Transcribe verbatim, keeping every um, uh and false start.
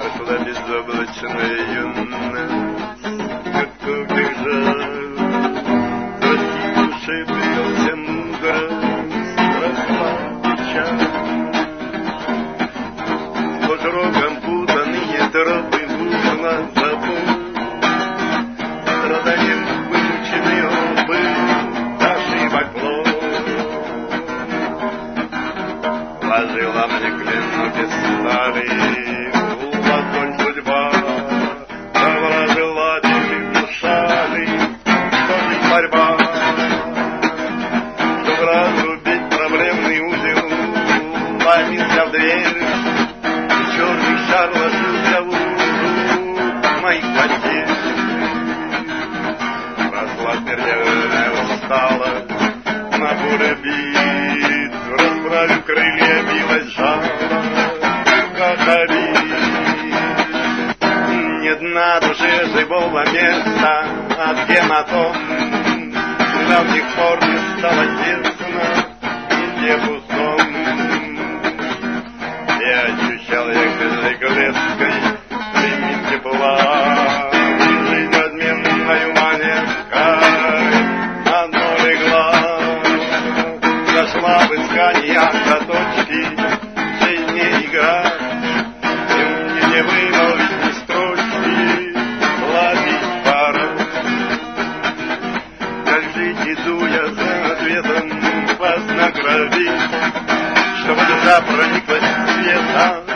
Прошла безоблачная юность, как тугих жар. Прости души придался мудрость, прошла печаль. По дорогам путанные тропы бурно забыл. Страданием вымученный он был, ошибок плод. Ложила мне клинок старый в ладонь судьба, доброжелатели душали, что же борьба, чтоб разрубить проблемный узел, ломился в дверь, и черный шар ложился в углу моих потерь. Прошла смертельная усталость на буря бит, расправив крылья, билась жало, как орит. Нет на душе живого места, а где на том, с давних пор не стало тесно, и где пустом. Я ощущал я каждой клеткой примет тепла, и жизнь разменною маневкой на дно легла. Зашла в искания до точки жизни игра, и мне не вымолвить ни строчки, ловить пора. Как жить иду я за ответом, вас наградить, чтобы душа прониклась светом.